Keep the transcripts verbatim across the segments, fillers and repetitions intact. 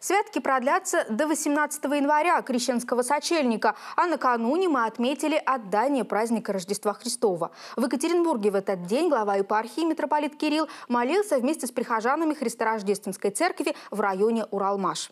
Святки продлятся до восемнадцатого января, крещенского сочельника, а накануне мы отметили отдание праздника Рождества Христова. В Екатеринбурге в этот день глава епархии митрополит Кирилл молился вместе с прихожанами Христорождественской церкви в районе Уралмаш.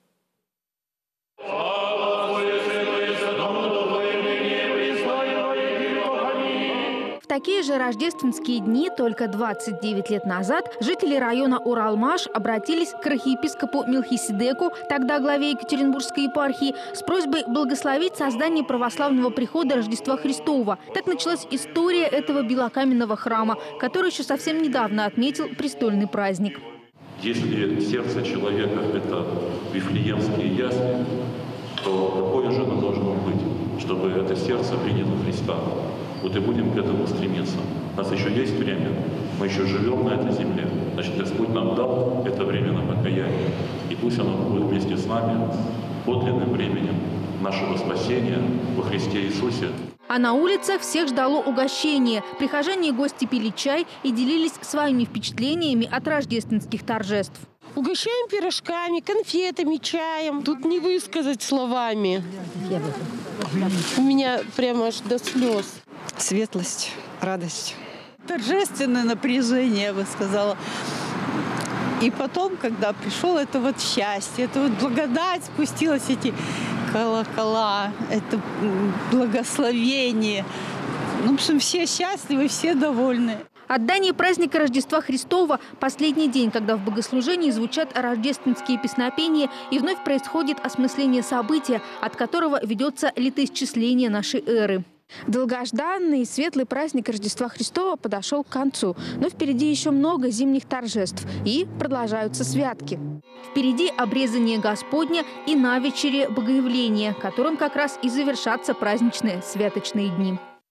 В такие же рождественские дни, только двадцать девять лет назад, жители района Уралмаш обратились к архиепископу Мелхиседеку, тогда главе Екатеринбургской епархии, с просьбой благословить создание православного прихода Рождества Христова. Так началась история этого белокаменного храма, который еще совсем недавно отметил престольный праздник. Если сердце человека – это вифлеемские ясли, то какое же оно должно быть, чтобы это сердце приняло Христа? Вот и будем к этому стремиться. У нас еще есть время, мы еще живем на этой земле. Значит, Господь нам дал это время на покаяние. И пусть оно будет вместе с нами подлинным временем нашего спасения во Христе Иисусе. А на улицах всех ждало угощение. Прихожане и гости пили чай и делились своими впечатлениями от рождественских торжеств. Угощаем пирожками, конфетами, чаем. Тут не высказать словами. У меня прямо аж до слез. Светлость, радость. Торжественное напряжение, я бы сказала. И потом, когда пришел, это вот счастье, это вот благодать спустилась, эти колокола, это благословение. Ну, в общем, все счастливы, все довольны. Отдание праздника Рождества Христова – последний день, когда в богослужении звучат рождественские песнопения и вновь происходит осмысление события, от которого ведется летоисчисление нашей эры. Долгожданный и светлый праздник Рождества Христова подошел к концу, но впереди еще много зимних торжеств и продолжаются святки. Впереди обрезание Господня и на вечере Богоявления, которым как раз и завершатся праздничные святочные дни.